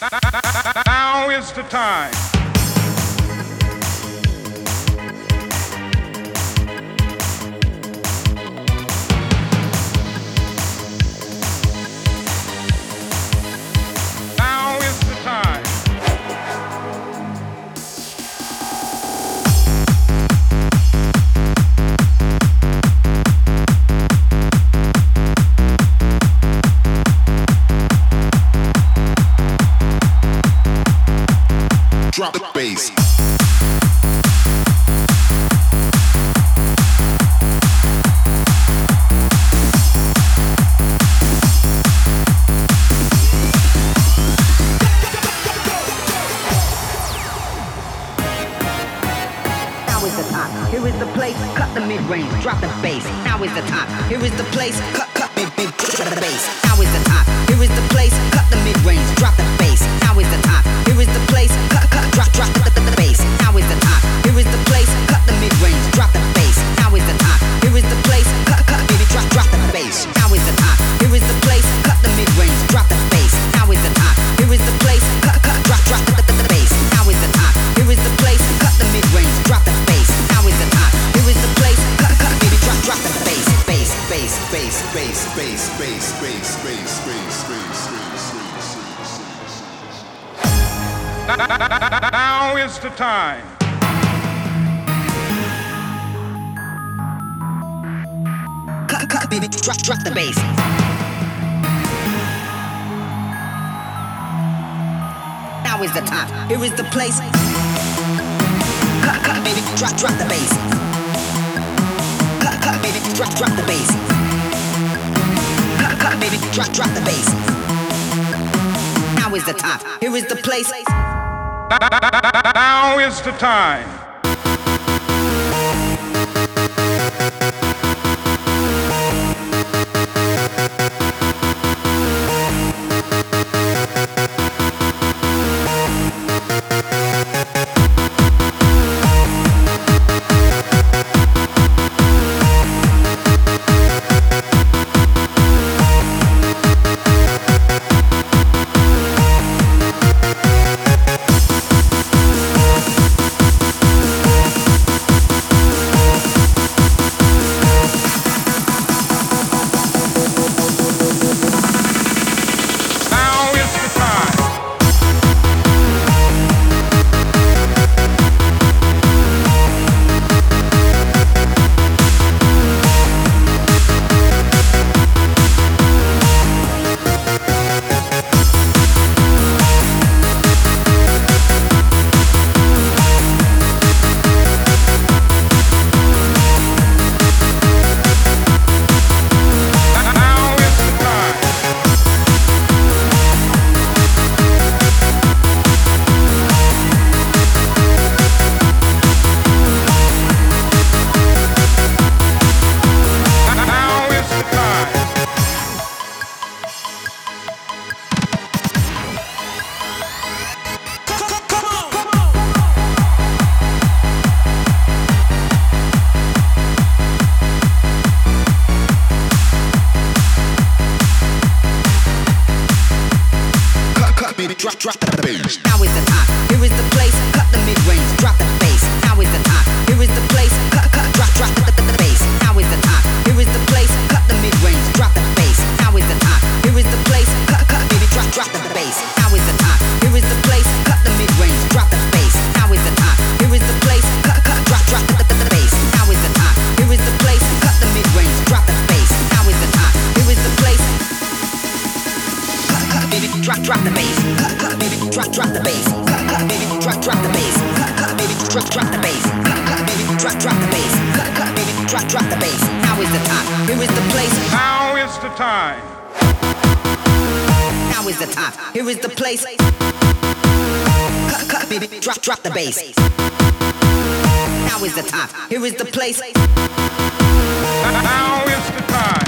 Now is the time. Now is the time. Drop the bass. Now is the time. Here is the place. Cut the mid-range. Drop the bass. Now is the time. Here is the place. Cut mid drop the bass. Now is the time. Here is the place. Cut the mid-range. Drop the bass. Now is the time. Here is the place. Cut drop the bass. Now is the time. Here is the place. Cut the mid-range. Drop the bass. Now is the time. Here is the place. Cut baby drop the bass. Now is the time. Here is the place. Cut the mid-range. Drop the bass. Now is the time. Here is the place. Cut drop the bass. Now is the time. Here is the place. Cut the mid-range. Drop the bass. Now is the time. Here is the place. Cut baby drop the bass. Bass, bass, bass, bass, bass, bass, bass, bass, bass, bass. Now is the time. Cut baby drop the bass. Now is the time. Here is the place. Cut baby drop the bass. Cut baby drop the bass. Cut baby drop the bass. Now is the time. Here is the place. Now is the time. Drop the bass. Now is the time. Here is the place. Cut the mid-range. Drop the bass. Now is the time. Here is the place. Cut drop the bass. Now is the time. Here is the place. Cut the mid-range. Drop the bass. Now is the time. Here is the place. Cut baby drop the bass. Now is the time. Here is the place. Cut the mid-range. Drop the bass. Now is the time. Here is the place. Cut drop the bass. Now is the time. Here is the place. Cut the mid-range. Drop the bass. Now is the time. Here is the place. Baby drop the bass. Baby drop the bass. Baby drop the bass. Baby drop the bass. Baby drop the bass. Baby drop the bass. Now is the time. Here is the place. Now is the time. Now is the time. Here is the place. Baby drop the bass. Now is the time. Here is the place. Now is the time.